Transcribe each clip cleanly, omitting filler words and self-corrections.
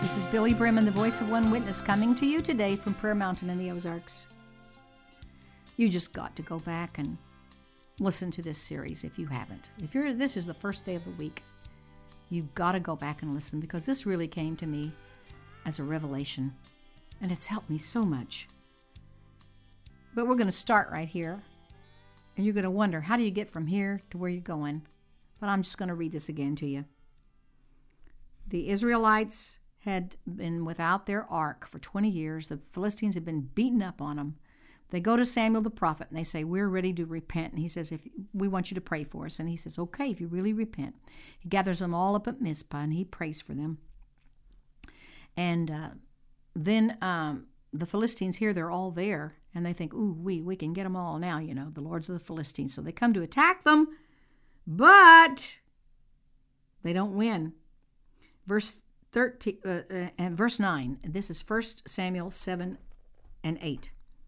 This is Billy Brim and the Voice of One Witness coming to you today from Prayer Mountain in the Ozarks. You just got to go back and listen to this series if you haven't. This is the first day of the week, you've got to go back and listen, because this really came to me as a revelation, and it's helped me so much. But we're going to start right here, and you're going to wonder, how do you get from here to where you're going? But I'm just going to read this again to you. The Israelites had been without their ark for 20 years. The Philistines had been beaten up on them. They go to Samuel the prophet and they say, we're ready to repent. And he says, if we want you to pray for us. And he says, okay, if you really repent. He gathers them all up at Mizpah and he prays for them. And then the Philistines hear they're all there and they think, ooh, we can get them all now, the lords of the Philistines. So they come to attack them, but they don't win. Verse 13 and verse 9. This is 1 Samuel 7 and 8.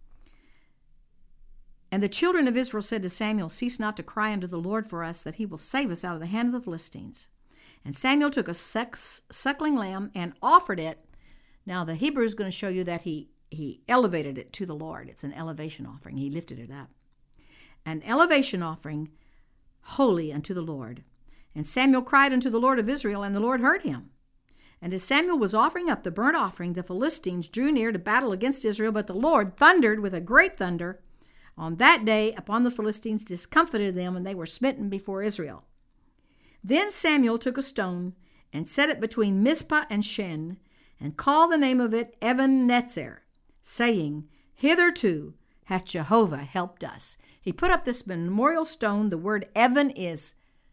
And the children of Israel said to Samuel, cease not to cry unto the Lord for us, that he will save us out of the hand of the Philistines. And Samuel took a suckling lamb and offered it. Now the Hebrew is going to show you that he elevated it to the Lord. It's an elevation offering. He lifted it up. An elevation offering holy unto the Lord. And Samuel cried unto the Lord of Israel, and the Lord heard him. And as Samuel was offering up the burnt offering, the Philistines drew near to battle against Israel, but the Lord thundered with a great thunder on that day upon the Philistines, discomfited them, and they were smitten before Israel. Then Samuel took a stone and set it between Mizpah and Shen, and called the name of it Ebenezer, saying, hitherto hath Jehovah helped us. He put up this memorial stone. The word Evan is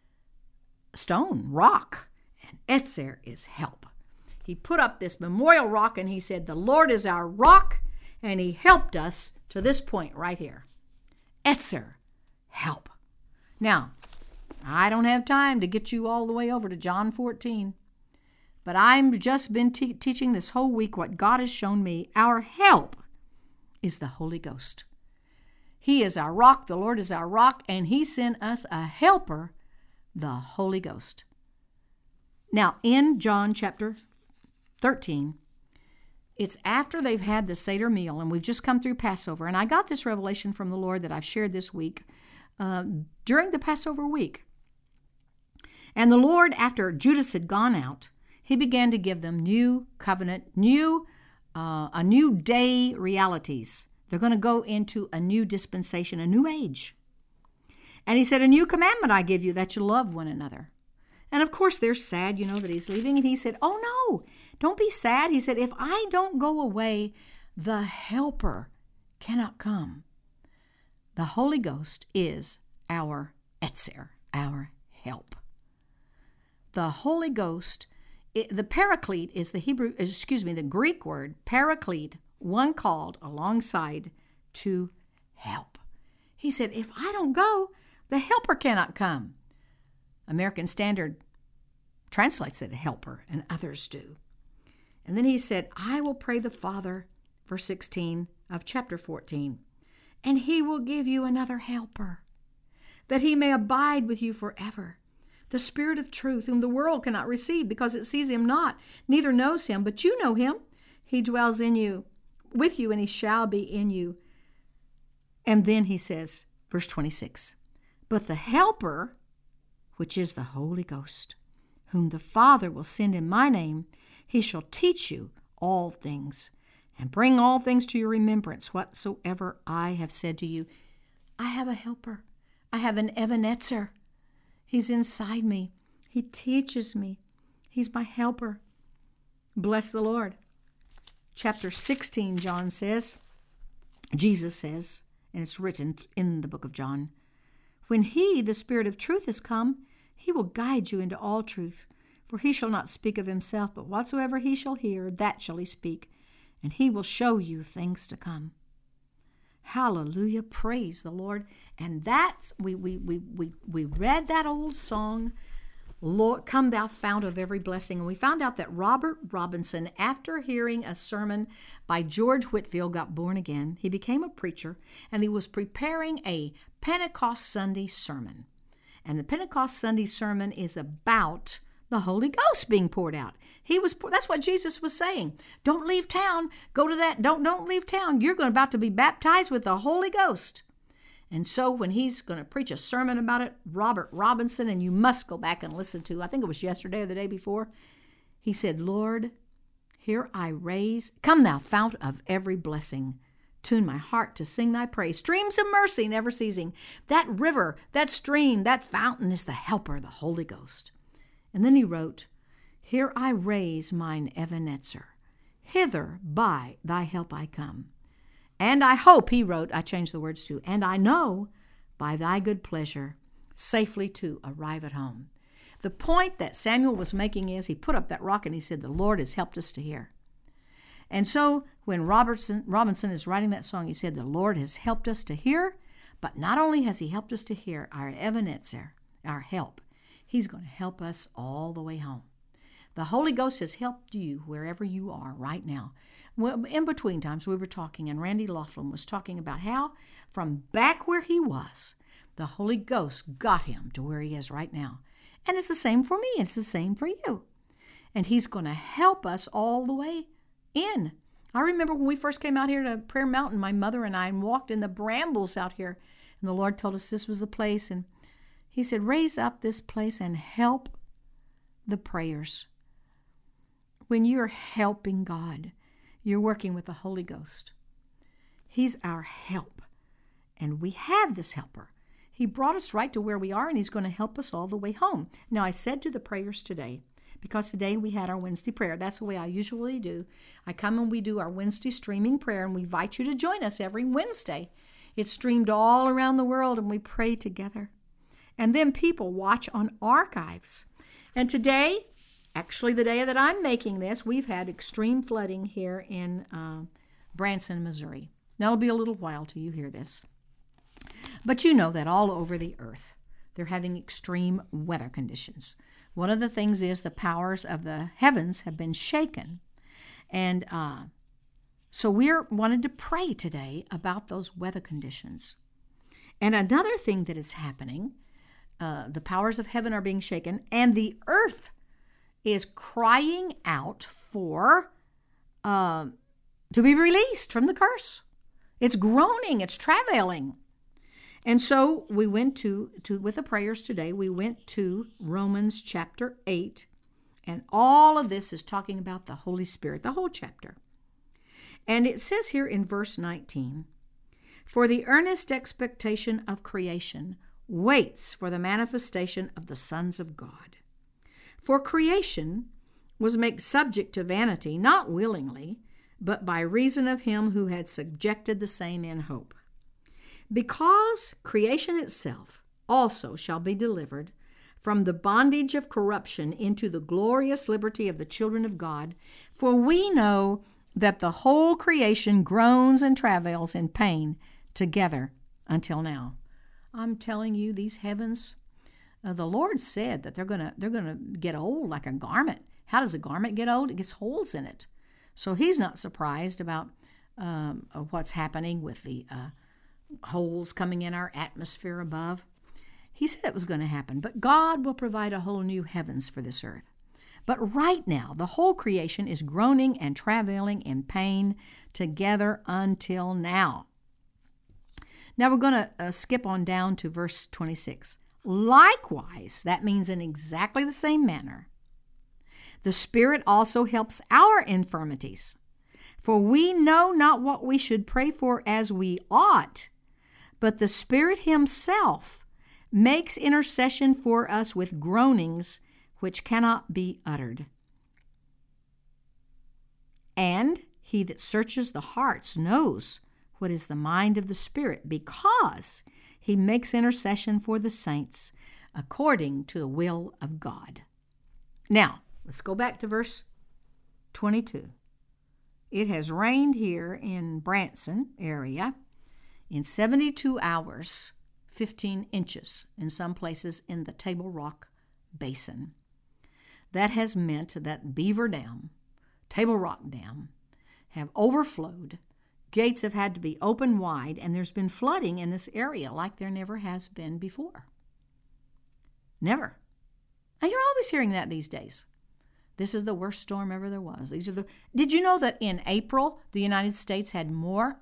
stone, rock, and Etzer is help. He put up this memorial rock and he said, the Lord is our rock, and he helped us to this point right here. Etzer, help. Now, I don't have time to get you all the way over to John 14, but I've just been teaching this whole week what God has shown me. Our help is the Holy Ghost. He is our rock, the Lord is our rock, and he sent us a helper, the Holy Ghost. Now, in John chapter 13, it's after they've had the Seder meal, and we've just come through Passover. And I got this revelation from the Lord that I've shared this week during the Passover week. And the Lord, after Judas had gone out, he began to give them new covenant, a new day realities. They're going to go into a new dispensation, a new age. And he said, a new commandment I give you, that you love one another. And of course, they're sad, that he's leaving. And he said, oh no, don't be sad. He said, if I don't go away, the helper cannot come. The Holy Ghost is our Etzer, our help. The Holy Ghost, the paraclete is the Greek word, paraclete, one called alongside to help. He said, if I don't go, the helper cannot come. American Standard translates it helper, and others do. And then he said, I will pray the Father, verse 16 of chapter 14, and he will give you another helper, that he may abide with you forever. The Spirit of truth, whom the world cannot receive, because it sees him not, neither knows him, but you know him. He dwells in you, with you, and he shall be in you. And then he says, verse 26, but the helper, which is the Holy Ghost, whom the Father will send in my name, he shall teach you all things, and bring all things to your remembrance, whatsoever I have said to you. I have a helper. I have an Ebenezer. He's inside me. He teaches me. He's my helper. Bless the Lord. Chapter 16, Jesus says, and it's written in the book of John, when he, the Spirit of truth, is come, he will guide you into all truth. For he shall not speak of himself, but whatsoever he shall hear, that shall he speak, and he will show you things to come. Hallelujah, praise the Lord. And that's, we read that old song, Lord, come thou fount of every blessing. And we found out that Robert Robinson, after hearing a sermon by George Whitefield, got born again. He became a preacher, and he was preparing a Pentecost Sunday sermon. And the Pentecost Sunday sermon is about the Holy Ghost being poured out. That's what Jesus was saying. Don't leave town. Go to that. Don't leave town. You're about to be baptized with the Holy Ghost. And so when he's going to preach a sermon about it, Robert Robinson, and you must go back and listen to, I think it was yesterday or the day before, he said, Lord, here I raise, come thou fount of every blessing. Tune my heart to sing thy praise. Streams of mercy never ceasing. That river, that stream, that fountain is the helper, the Holy Ghost. And then he wrote, here I raise mine Ebenezer. Hither by thy help I come. And I hope, he wrote, I changed the words to, and I know by thy good pleasure safely to arrive at home. The point that Samuel was making is he put up that rock and he said, the Lord has helped us to hear. And so when Robinson is writing that song, he said, the Lord has helped us to hear, but not only has he helped us to hear, our Ebenezer, our help, he's going to help us all the way home. The Holy Ghost has helped you wherever you are right now. Well, in between times we were talking, and Randy Laughlin was talking about how from back where he was, the Holy Ghost got him to where he is right now. And it's the same for me. It's the same for you. And he's going to help us all the way in. I remember when we first came out here to Prayer Mountain, my mother and I walked in the brambles out here, and the Lord told us this was the place. And he said, raise up this place and help the prayers. When you're helping God, you're working with the Holy Ghost. He's our help. And we have this helper. He brought us right to where we are, and he's going to help us all the way home. Now, I said to the prayers today, because today we had our Wednesday prayer. That's the way I usually do. I come and we do our Wednesday streaming prayer, and we invite you to join us every Wednesday. It's streamed all around the world, and we pray together. And then people watch on archives. And today, actually the day that I'm making this, we've had extreme flooding here in Branson, Missouri. Now, it'll be a little while till you hear this. But you know that all over the earth, they're having extreme weather conditions. One of the things is the powers of the heavens have been shaken. And so we're wanted to pray today about those weather conditions. And another thing that is happening, the powers of heaven are being shaken, and the earth is crying out for to be released from the curse. It's groaning, it's travailing. And so we went to with the prayers today, we went to Romans chapter 8, and all of this is talking about the Holy Spirit, the whole chapter. And it says here in verse 19, for the earnest expectation of creation waits for the manifestation of the sons of God. For creation was made subject to vanity, not willingly, but by reason of him who had subjected the same in hope. Because creation itself also shall be delivered from the bondage of corruption into the glorious liberty of the children of God, for we know that the whole creation groans and travails in pain together until now. I'm telling you, these heavens, the Lord said that they're gonna get old like a garment. How does a garment get old? It gets holes in it. So he's not surprised about what's happening with the holes coming in our atmosphere above. He said it was going to happen, but God will provide a whole new heavens for this earth. But right now, the whole creation is groaning and travailing in pain together until now. Now we're going to skip on down to verse 26. Likewise, that means in exactly the same manner, the Spirit also helps our infirmities. For we know not what we should pray for as we ought, but the Spirit himself makes intercession for us with groanings which cannot be uttered. And he that searches the hearts knows what is the mind of the Spirit, because he makes intercession for the saints according to the will of God. Now, let's go back to verse 22. It has rained here in Branson area in 72 hours, 15 inches in some places in the Table Rock Basin. That has meant that Beaver Dam, Table Rock Dam, have overflowed. Gates have had to be opened wide, and there's been flooding in this area like there never has been before. Never. And you're always hearing that these days. This is the worst storm ever there was. Did you know that in April, the United States had more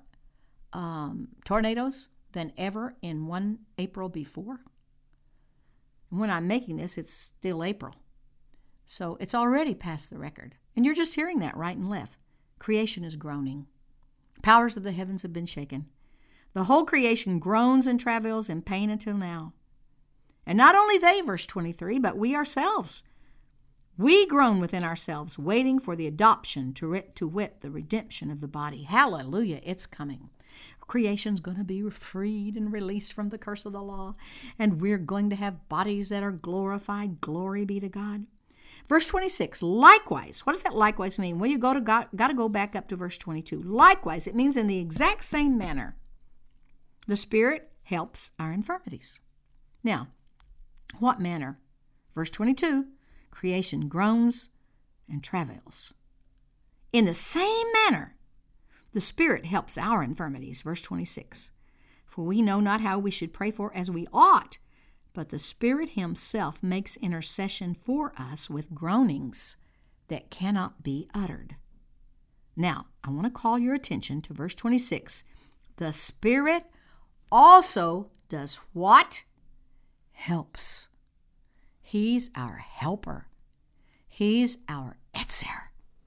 tornadoes than ever in one April before? And when I'm making this, it's still April. So it's already past the record. And you're just hearing that right and left. Creation is groaning. Powers of the heavens have been shaken. The whole creation groans and travails in pain until now. And not only they, verse 23, but we ourselves. We groan within ourselves, waiting for the adoption, to wit, the redemption of the body. Hallelujah, it's coming. Creation's going to be freed and released from the curse of the law, and we're going to have bodies that are glorified. Glory be to God. Verse 26, likewise. What does that likewise mean? Well, you got to go back up to verse 22. Likewise, it means in the exact same manner, the Spirit helps our infirmities. Now, what manner? Verse 22, creation groans and travails. In the same manner, the Spirit helps our infirmities. Verse 26, for we know not how we should pray for as we ought, but the Spirit himself makes intercession for us with groanings that cannot be uttered. Now, I want to call your attention to verse 26. The Spirit also does what? Helps. He's our helper. He's our Etzer.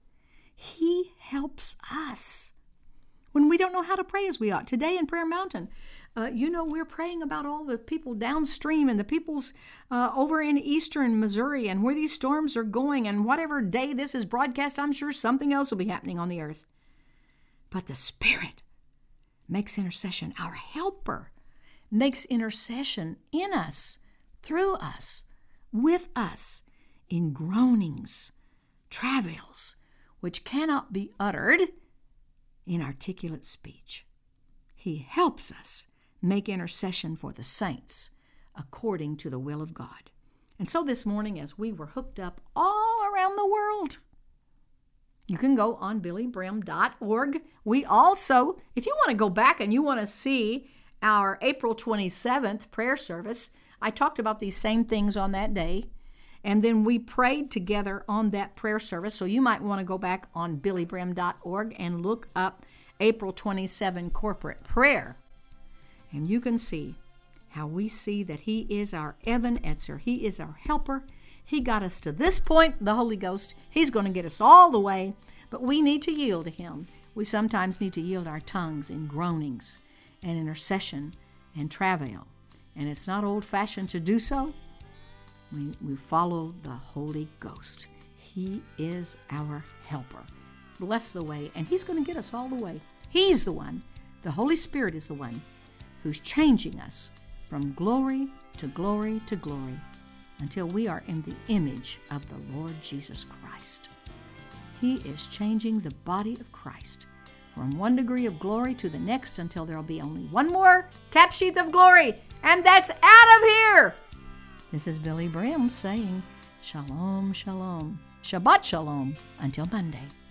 He helps us when we don't know how to pray as we ought. Today in Prayer Mountain, we're praying about all the people downstream and the peoples over in eastern Missouri and where these storms are going, and whatever day this is broadcast, I'm sure something else will be happening on the earth. But the Spirit makes intercession. Our helper makes intercession in us, through us, with us, in groanings, travails, which cannot be uttered in articulate speech. He helps us make intercession for the saints according to the will of God. And so this morning, as we were hooked up all around the world, you can go on billybrim.org. We also, if you want to go back and you want to see our April 27th prayer service, I talked about these same things on that day. And then we prayed together on that prayer service. So you might want to go back on billybrim.org and look up April 27 corporate prayer. And you can see how we see that he is our Evan Etzer. He is our helper. He got us to this point, the Holy Ghost. He's going to get us all the way. But we need to yield to him. We sometimes need to yield our tongues in groanings and intercession and travail. And it's not old-fashioned to do so. We follow the Holy Ghost. He is our helper. Bless the way, and he's going to get us all the way. He's the one. The Holy Spirit is the one who's changing us from glory to glory to glory until we are in the image of the Lord Jesus Christ. He is changing the body of Christ from one degree of glory to the next until there will be only one more cap sheath of glory, and that's out of here. This is Billy Brim saying, Shalom, Shalom, Shabbat Shalom, until Monday.